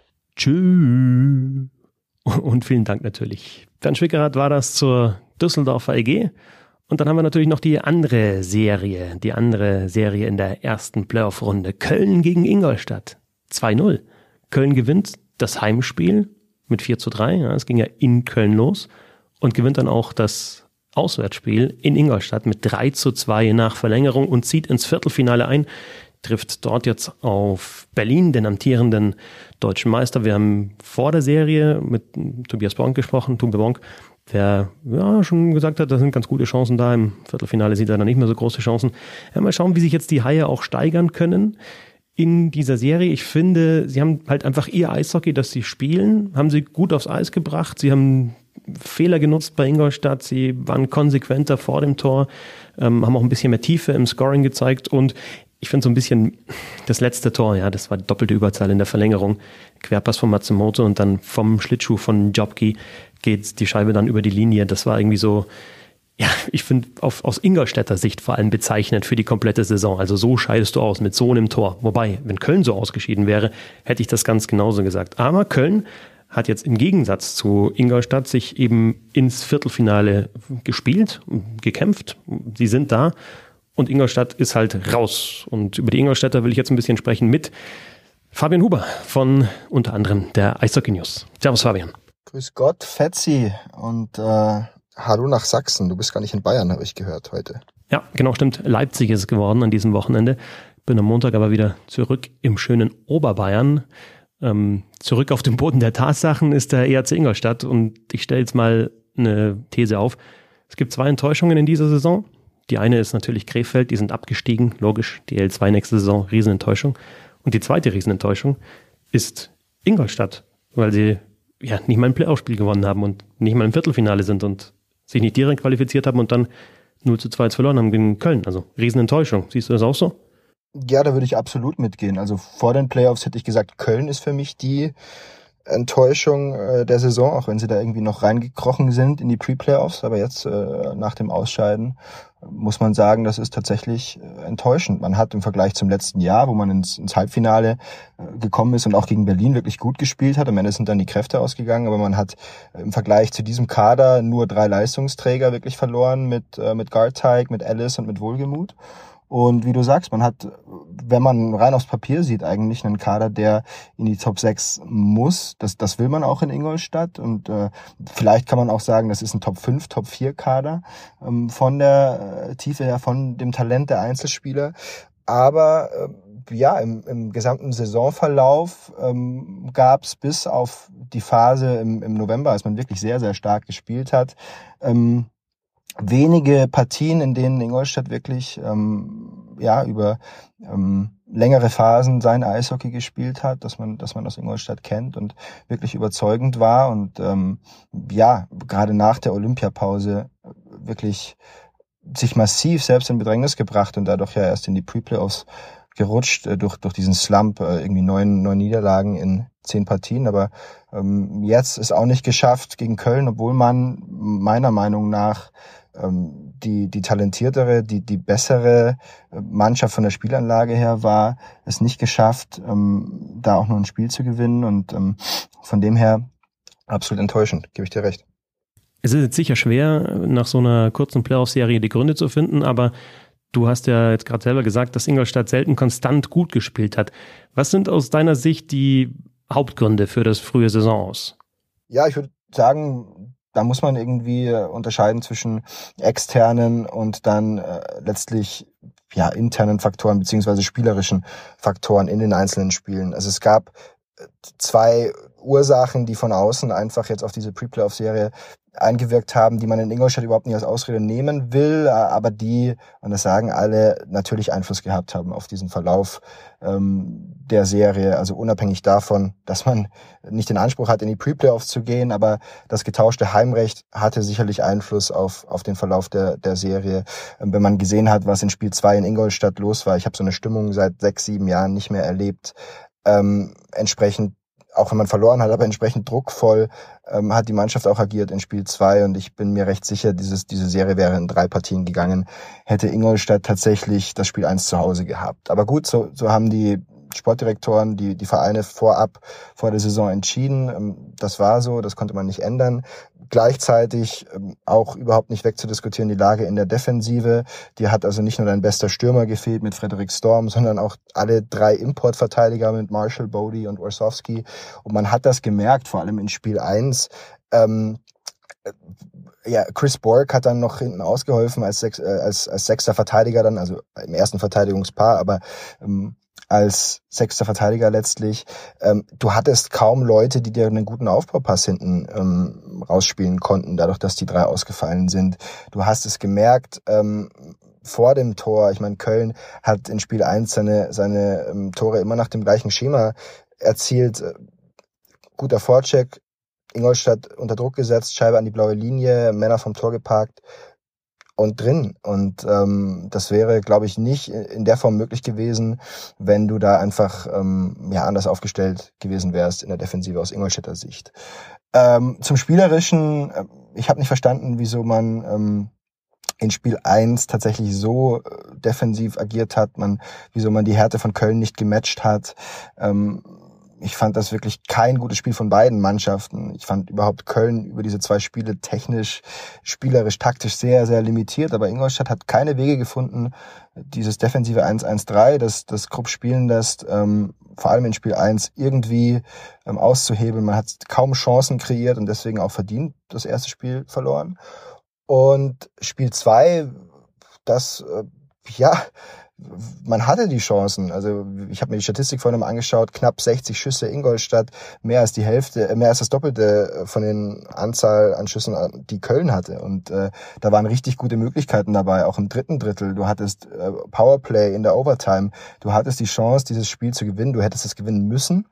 Tschö. Und vielen Dank natürlich. Bernd Schwickerath war das zur Düsseldorfer E G. Und dann haben wir natürlich noch die andere Serie, die andere Serie in der ersten Playoff-Runde. Köln gegen Ingolstadt. zwei null. Köln gewinnt das Heimspiel mit vier zu drei. Ja, es ging ja in Köln los. Und gewinnt dann auch das Auswärtsspiel in Ingolstadt mit drei zu zwei nach Verlängerung und zieht ins Viertelfinale ein. Trifft dort jetzt auf Berlin, den amtierenden deutschen Meister. Wir haben vor der Serie mit Tobias Bonk gesprochen, Tobi Bonk, der ja schon gesagt hat, da sind ganz gute Chancen da. Im Viertelfinale sieht er dann nicht mehr so große Chancen. Ja, mal schauen, wie sich jetzt die Haie auch steigern können in dieser Serie. Ich finde, sie haben halt einfach ihr Eishockey, das sie spielen, haben sie gut aufs Eis gebracht. Sie haben Fehler genutzt bei Ingolstadt. Sie waren konsequenter vor dem Tor, ähm, haben auch ein bisschen mehr Tiefe im Scoring gezeigt, und ich finde so ein bisschen das letzte Tor, ja, das war doppelte Überzahl in der Verlängerung. Querpass von Matsumoto und dann vom Schlittschuh von Jobki geht die Scheibe dann über die Linie. Das war irgendwie so, ja, ich finde aus Ingolstädter Sicht vor allem bezeichnend für die komplette Saison. Also so scheidest du aus mit so einem Tor. Wobei, wenn Köln so ausgeschieden wäre, hätte ich das ganz genauso gesagt. Aber Köln hat jetzt im Gegensatz zu Ingolstadt sich eben ins Viertelfinale gespielt, gekämpft. Sie sind da. Und Ingolstadt ist halt raus. Und über die Ingolstädter will ich jetzt ein bisschen sprechen mit Fabian Huber von unter anderem der Eishockey News. Servus Fabian. Grüß Gott, Fetzi, und äh, hallo nach Sachsen. Du bist gar nicht in Bayern, habe ich gehört heute. Ja, genau, stimmt. Leipzig ist es geworden an diesem Wochenende. Bin am Montag aber wieder zurück im schönen Oberbayern. Ähm, zurück auf den Boden der Tatsachen ist der E H C Ingolstadt. Und ich stelle jetzt mal eine These auf. Es gibt zwei Enttäuschungen in dieser Saison. Die eine ist natürlich Krefeld, die sind abgestiegen, logisch, die L zwei nächste Saison, Riesenenttäuschung. Und die zweite Riesenenttäuschung ist Ingolstadt, weil sie ja nicht mal ein Playoff-Spiel gewonnen haben und nicht mal im Viertelfinale sind und sich nicht direkt qualifiziert haben und dann null zu zwei verloren haben gegen Köln. Also Riesenenttäuschung. Siehst du das auch so? Ja, da würde ich absolut mitgehen. Also vor den Playoffs hätte ich gesagt, Köln ist für mich die Enttäuschung äh, der Saison, auch wenn sie da irgendwie noch reingekrochen sind in die Pre-Playoffs. Aber jetzt äh, nach dem Ausscheiden muss man sagen, das ist tatsächlich äh, enttäuschend. Man hat im Vergleich zum letzten Jahr, wo man ins, ins Halbfinale äh, gekommen ist und auch gegen Berlin wirklich gut gespielt hat, am Ende sind dann die Kräfte ausgegangen, aber man hat äh, im Vergleich zu diesem Kader nur drei Leistungsträger wirklich verloren mit, äh, mit Garteig, mit Ellis und mit Wohlgemuth. Und wie du sagst, man hat, wenn man rein aufs Papier sieht, eigentlich einen Kader, der in die Top sechs muss. Das, das will man auch in Ingolstadt. Und äh, vielleicht kann man auch sagen, das ist ein Top fünf, Top vier Kader ähm, von der äh, Tiefe her, von dem Talent der Einzelspieler. Aber äh, ja, im, im gesamten Saisonverlauf ähm, gab es bis auf die Phase im, im November, als man wirklich sehr, sehr stark gespielt hat, ähm, wenige Partien, in denen Ingolstadt wirklich ähm, ja über ähm, längere Phasen sein Eishockey gespielt hat, dass man dass man aus Ingolstadt kennt und wirklich überzeugend war und ähm, ja, gerade nach der Olympiapause wirklich sich massiv selbst in Bedrängnis gebracht und dadurch ja erst in die Pre-Playoffs gerutscht, äh, durch durch diesen Slump, äh, irgendwie neun neun Niederlagen in zehn Partien, aber ähm, jetzt ist auch nicht geschafft gegen Köln, obwohl man meiner Meinung nach ähm, die die talentiertere, die die bessere Mannschaft von der Spielanlage her war, es nicht geschafft, ähm, da auch noch ein Spiel zu gewinnen und ähm, von dem her absolut enttäuschend, gebe ich dir recht. Es ist jetzt sicher schwer, nach so einer kurzen Playoff-Serie die Gründe zu finden, aber du hast ja jetzt gerade selber gesagt, dass Ingolstadt selten konstant gut gespielt hat. Was sind aus deiner Sicht die Hauptgründe für das frühe Saison aus? Ja, ich würde sagen, da muss man irgendwie unterscheiden zwischen externen und dann äh, letztlich ja internen Faktoren beziehungsweise spielerischen Faktoren in den einzelnen Spielen. Also es gab zwei Ursachen, die von außen einfach jetzt auf diese Pre-Playoff-Serie eingewirkt haben, die man in Ingolstadt überhaupt nicht als Ausrede nehmen will, aber die, und das sagen alle, natürlich Einfluss gehabt haben auf diesen Verlauf ähm, der Serie. Also unabhängig davon, dass man nicht den Anspruch hat, in die Pre-Playoffs zu gehen, aber das getauschte Heimrecht hatte sicherlich Einfluss auf auf den Verlauf der der Serie. Ähm, wenn man gesehen hat, was in Spiel zwei in Ingolstadt los war, ich habe so eine Stimmung seit sechs, sieben Jahren nicht mehr erlebt, ähm, entsprechend auch wenn man verloren hat, aber entsprechend druckvoll ähm, hat die Mannschaft auch agiert in Spiel zwei und ich bin mir recht sicher, dieses diese Serie wäre in drei Partien gegangen, hätte Ingolstadt tatsächlich das Spiel eins zu Hause gehabt. Aber gut, so so haben die Sportdirektoren, die die Vereine vorab vor der Saison entschieden. Das war so, das konnte man nicht ändern. Gleichzeitig auch überhaupt nicht wegzudiskutieren die Lage in der Defensive. Die hat also nicht nur dein bester Stürmer gefehlt mit Frederik Storm, sondern auch alle drei Importverteidiger mit Marshall, Bodie und Orsowski. Und man hat das gemerkt, vor allem in Spiel eins. Ähm, ja, Chris Borg hat dann noch hinten ausgeholfen als, Sech, äh, als, als sechster Verteidiger dann, also im ersten Verteidigungspaar, aber ähm, als sechster Verteidiger letztlich. Ähm, du hattest kaum Leute, die dir einen guten Aufbaupass hinten ähm, rausspielen konnten, dadurch, dass die drei ausgefallen sind. Du hast es gemerkt, ähm, vor dem Tor, ich meine, Köln hat in Spiel eins seine, seine ähm, Tore immer nach dem gleichen Schema erzielt. Guter Vorcheck, Ingolstadt unter Druck gesetzt, Scheibe an die blaue Linie, Männer vom Tor geparkt und drin. Und ähm, das wäre, glaube ich, nicht in der Form möglich gewesen, wenn du da einfach ähm, ja anders aufgestellt gewesen wärst in der Defensive aus Ingolstädter Sicht. Ähm, zum Spielerischen, äh, ich habe nicht verstanden, wieso man ähm, in Spiel eins tatsächlich so äh, defensiv agiert hat, man, wieso man die Härte von Köln nicht gematcht hat. Ähm, Ich fand das wirklich kein gutes Spiel von beiden Mannschaften. Ich fand überhaupt Köln über diese zwei Spiele technisch, spielerisch, taktisch sehr, sehr limitiert. Aber Ingolstadt hat keine Wege gefunden, dieses defensive eins eins drei, das das Krupp spielen lässt, ähm, vor allem in Spiel eins irgendwie ähm, auszuhebeln. Man hat kaum Chancen kreiert und deswegen auch verdient das erste Spiel verloren. Und Spiel zwei, das, äh, ja... man hatte die Chancen. Also ich habe mir die Statistik vorhin mal angeschaut, knapp sechzig Schüsse Ingolstadt, mehr als die Hälfte, mehr als das Doppelte von den Anzahl an Schüssen, die Köln hatte. Und äh, da waren richtig gute Möglichkeiten dabei, auch im dritten Drittel. Du hattest äh, Powerplay in der Overtime. Du hattest die Chance, dieses Spiel zu gewinnen. Du hättest es gewinnen müssen.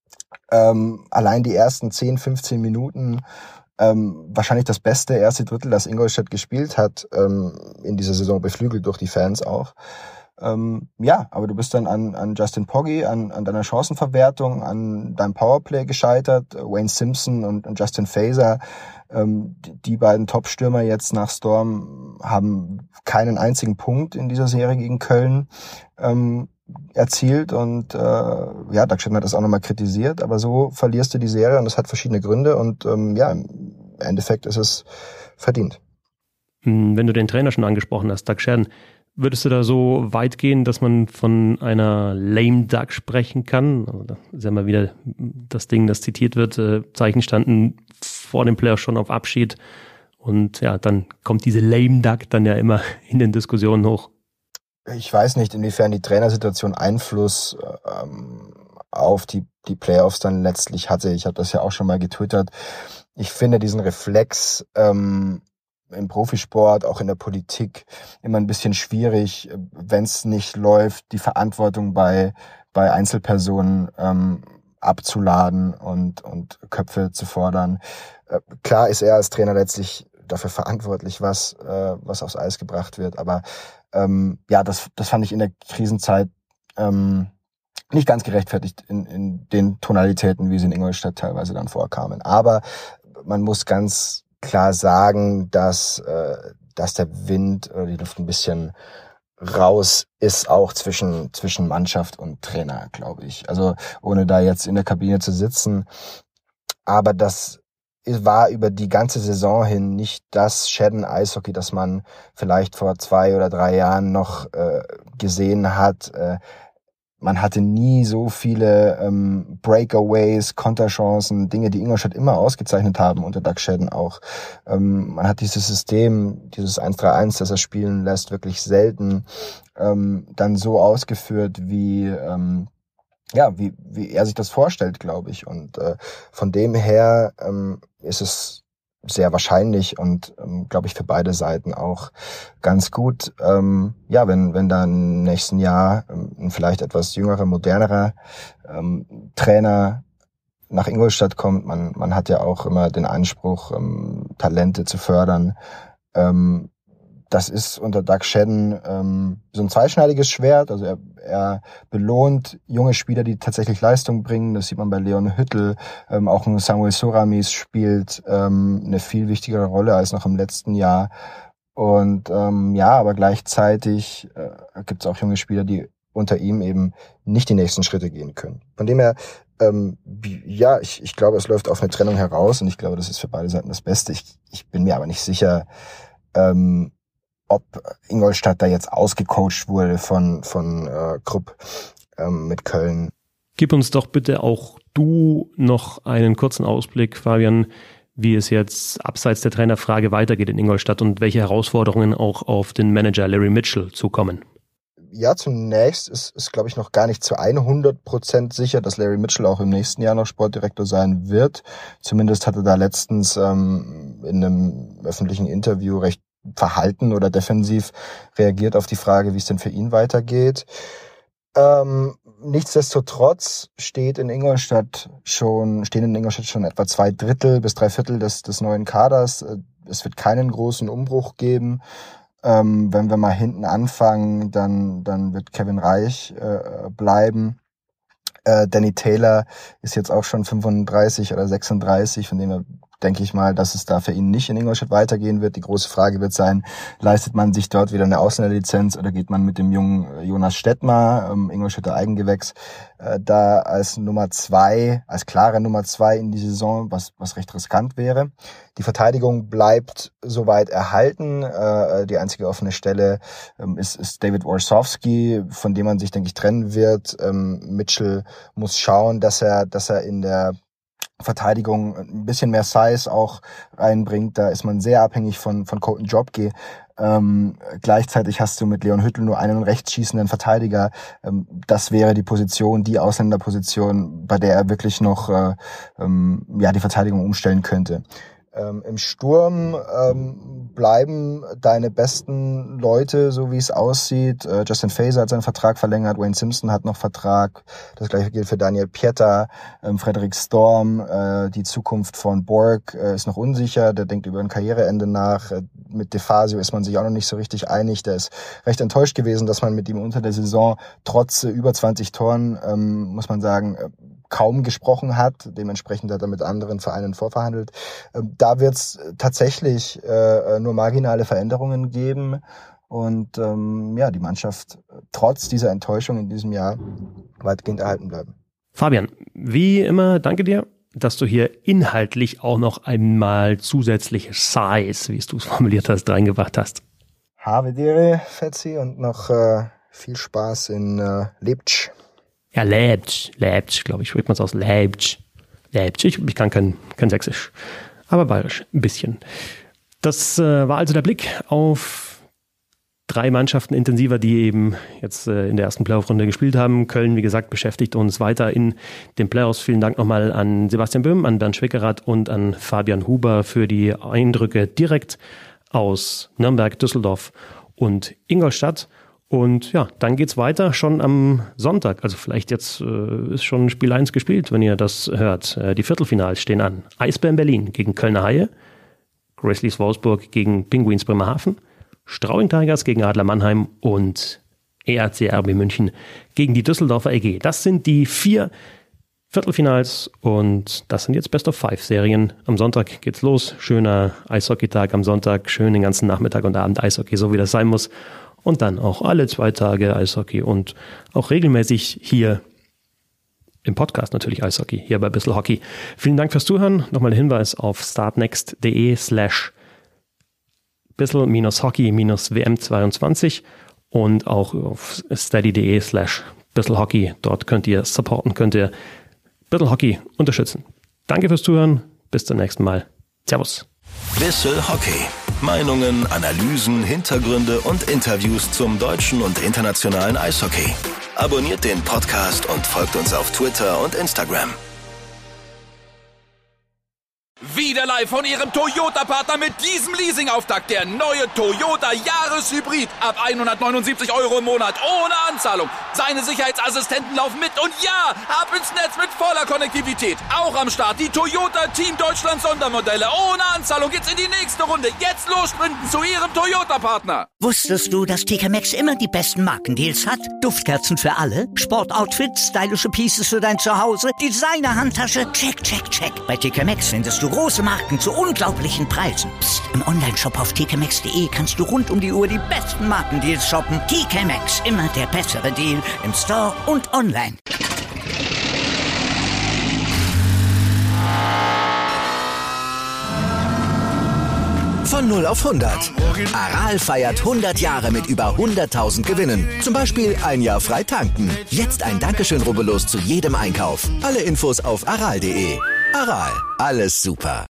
Ähm, allein die ersten zehn, fünfzehn Minuten Ähm, wahrscheinlich das beste erste Drittel, das Ingolstadt gespielt hat, ähm, in dieser Saison, beflügelt durch die Fans auch. Ähm, ja, aber du bist dann an, an Justin Pogge, an, an deiner Chancenverwertung, an deinem Powerplay gescheitert. Wayne Simpson und, und Justin Faeser, ähm, die, die beiden Top-Stürmer jetzt nach Storm, haben keinen einzigen Punkt in dieser Serie gegen Köln ähm, erzielt und äh, ja, Doug Shedden hat das auch nochmal kritisiert, aber so verlierst du die Serie und das hat verschiedene Gründe und ähm, ja, im Endeffekt ist es verdient. Wenn du den Trainer schon angesprochen hast, Doug Shedden, Würdest du da so weit gehen, dass man von einer lame duck sprechen kann? Also da ist ja mal wieder das Ding, das zitiert wird, äh, Zeichen standen vor dem Playoff schon auf Abschied. Und ja, dann kommt diese lame duck dann ja immer in den Diskussionen hoch. Ich weiß nicht, inwiefern die Trainersituation Einfluss ähm, auf die, die Playoffs dann letztlich hatte. Ich habe das ja auch schon mal getwittert. Ich finde diesen Reflex ähm, im Profisport, auch in der Politik, immer ein bisschen schwierig, wenn es nicht läuft, die Verantwortung bei bei Einzelpersonen ähm, abzuladen und und Köpfe zu fordern. Äh, klar ist er als Trainer letztlich dafür verantwortlich, was äh, was aufs Eis gebracht wird, aber ähm, ja, das das fand ich in der Krisenzeit ähm, nicht ganz gerechtfertigt in in den Tonalitäten, wie sie in Ingolstadt teilweise dann vorkamen. Aber man muss ganz klar sagen, dass äh, dass der Wind oder die Luft ein bisschen raus ist, auch zwischen zwischen Mannschaft und Trainer, glaube ich. Also ohne da jetzt in der Kabine zu sitzen. Aber das war über die ganze Saison hin nicht das Schäden-Eishockey, das man vielleicht vor zwei oder drei Jahren noch äh, gesehen hat. Äh, Man hatte nie so viele ähm, Breakaways, Konterchancen, Dinge, die Ingolstadt immer ausgezeichnet haben, unter Doug Shedden auch. Ähm, man hat dieses System, dieses eins drei eins, das er spielen lässt, wirklich selten ähm, dann so ausgeführt, wie ähm, ja, wie wie er sich das vorstellt, glaube ich. Und äh, von dem her ähm, ist es sehr wahrscheinlich und ähm, glaube ich für beide Seiten auch ganz gut, ähm, ja, wenn wenn dann im nächsten Jahr ähm, ein vielleicht etwas jüngerer, modernerer ähm, Trainer nach Ingolstadt kommt. Man man hat ja auch immer den Anspruch, ähm, Talente zu fördern. Ähm, das ist unter Doug Shedden ähm, so ein zweischneidiges Schwert. Also er, er belohnt junge Spieler, die tatsächlich Leistung bringen. Das sieht man bei Leon Hüttl. Ähm, auch ein Samuel Soramis spielt ähm, eine viel wichtigere Rolle als noch im letzten Jahr. Und ähm, ja, aber gleichzeitig äh, gibt es auch junge Spieler, die unter ihm eben nicht die nächsten Schritte gehen können. Von dem her, ähm, ja, ich, ich glaube, es läuft auf eine Trennung heraus und ich glaube, das ist für beide Seiten das Beste. Ich, ich bin mir aber nicht sicher, ähm, ob Ingolstadt da jetzt ausgecoacht wurde von von äh, Krupp ähm, mit Köln. Gib uns doch bitte auch du noch einen kurzen Ausblick, Fabian, wie es jetzt abseits der Trainerfrage weitergeht in Ingolstadt und welche Herausforderungen auch auf den Manager Larry Mitchell zukommen. Ja, zunächst ist, ist glaube ich, noch gar nicht zu hundert Prozent sicher, dass Larry Mitchell auch im nächsten Jahr noch Sportdirektor sein wird. Zumindest hatte da letztens ähm, in einem öffentlichen Interview recht verhalten oder defensiv reagiert auf die Frage, wie es denn für ihn weitergeht. Ähm, nichtsdestotrotz steht in Ingolstadt schon, stehen in Ingolstadt schon etwa zwei Drittel bis drei Viertel des, des neuen Kaders. Es wird keinen großen Umbruch geben. Ähm, wenn wir mal hinten anfangen, dann, dann wird Kevin Reich äh, bleiben. Äh, Danny Taylor ist jetzt auch schon fünfunddreißig oder sechsunddreißig, von dem er denke ich mal, dass es da für ihn nicht in Ingolstadt weitergehen wird. Die große Frage wird sein, leistet man sich dort wieder eine Ausländerlizenz oder geht man mit dem jungen Jonas Stettmar, ähm, Ingolstädter Eigengewächs, äh, da als Nummer zwei, als klare Nummer zwei in die Saison, was was recht riskant wäre. Die Verteidigung bleibt soweit erhalten. Äh, die einzige offene Stelle ähm, ist, ist David Warsowski, von dem man sich, denke ich, trennen wird. Ähm, Mitchell muss schauen, dass er, dass er in der Verteidigung ein bisschen mehr Size auch reinbringt. Da ist man sehr abhängig von von Colton Jobke. Ähm, gleichzeitig hast du mit Leon Hüttl nur einen rechtsschießenden Verteidiger. Ähm, das wäre die Position, die Ausländerposition, bei der er wirklich noch äh, ähm, ja die Verteidigung umstellen könnte. Ähm, Im Sturm ähm, bleiben deine besten Leute, so wie es aussieht. Äh, Justin Fazer hat seinen Vertrag verlängert, Wayne Simpson hat noch Vertrag. Das gleiche gilt für Daniel Pieter, ähm, Frederik Storm. Äh, die Zukunft von Borg äh, ist noch unsicher. Der denkt über ein Karriereende nach. Äh, mit DeFazio ist man sich auch noch nicht so richtig einig. Der ist recht enttäuscht gewesen, dass man mit ihm unter der Saison trotz äh, über zwanzig Toren, ähm, muss man sagen, äh, kaum gesprochen hat. Dementsprechend hat er mit anderen Vereinen vorverhandelt. Da wird es tatsächlich äh, nur marginale Veränderungen geben und ähm, ja, die Mannschaft trotz dieser Enttäuschung in diesem Jahr weitgehend erhalten bleiben. Fabian, wie immer, danke dir, dass du hier inhaltlich auch noch einmal zusätzliche Size, wie es du es formuliert hast, reingebracht hast. Havedere, Fetzi, und noch äh, viel Spaß in äh, Leipzig. Ja, Leipzig, Leipzig, glaube ich, spricht man es aus, Leipzig. Leipzig, ich kann kein, kein Sächsisch, aber bayerisch, ein bisschen. Das äh, war also der Blick auf drei Mannschaften intensiver, die eben jetzt äh, in der ersten Playoff-Runde gespielt haben. Köln, wie gesagt, beschäftigt uns weiter in den Playoffs. Vielen Dank nochmal an Sebastian Böhm, an Bernd Schwickerath und an Fabian Huber für die Eindrücke direkt aus Nürnberg, Düsseldorf und Ingolstadt. Und ja, dann geht's weiter schon am Sonntag. Also vielleicht jetzt äh, ist schon Spiel eins gespielt, wenn ihr das hört. Äh, die Viertelfinals stehen an. Eisbären Berlin gegen Kölner Haie, Grizzlies Wolfsburg gegen Pinguins Bremerhaven, Straubing Tigers gegen Adler Mannheim und E R C R B München gegen die Düsseldorfer E G. Das sind die vier Viertelfinals und das sind jetzt Best-of-Five-Serien. Am Sonntag geht's los. Schöner Eishockeytag am Sonntag. Schön den ganzen Nachmittag und Abend Eishockey, so wie das sein muss. Und dann auch alle zwei Tage Eishockey und auch regelmäßig hier im Podcast natürlich Eishockey, hier bei Bissl Hockey. Vielen Dank fürs Zuhören. Nochmal der Hinweis auf startnext.de slash bissl-hockey-W M zweiundzwanzig und auch auf steady.de slash bisselhockey. Dort könnt ihr supporten, könnt ihr Bissl Hockey unterstützen. Danke fürs Zuhören. Bis zum nächsten Mal. Servus. Bissl Hockey. Meinungen, Analysen, Hintergründe und Interviews zum deutschen und internationalen Eishockey. Abonniert den Podcast und folgt uns auf Twitter und Instagram. Wieder live von Ihrem Toyota-Partner mit diesem Leasing-Auftakt. Der neue Toyota Jahreshybrid. Ab hundertneunundsiebzig Euro im Monat. Ohne Anzahlung. Seine Sicherheitsassistenten laufen mit. Und ja, ab ins Netz mit voller Konnektivität. Auch am Start die Toyota Team Deutschland Sondermodelle. Ohne Anzahlung geht's in die nächste Runde. Jetzt los sprinten zu Ihrem Toyota-Partner. Wusstest du, dass T K Maxx immer die besten Markendeals hat? Duftkerzen für alle, Sportoutfits, stylische Pieces für dein Zuhause, Designer-Handtasche, check, check, check. Bei T K Maxx findest du große Marken zu unglaublichen Preisen. Psst. Im Onlineshop auf t k maxx punkt d e kannst du rund um die Uhr die besten Markendeals shoppen. T K Maxx, immer der bessere Deal im Store und online. Von null auf hundert. Aral feiert hundert Jahre mit über hunderttausend Gewinnen. Zum Beispiel ein Jahr frei tanken. Jetzt ein Dankeschön, rubbellos zu jedem Einkauf. Alle Infos auf aral punkt de. Aral, alles super.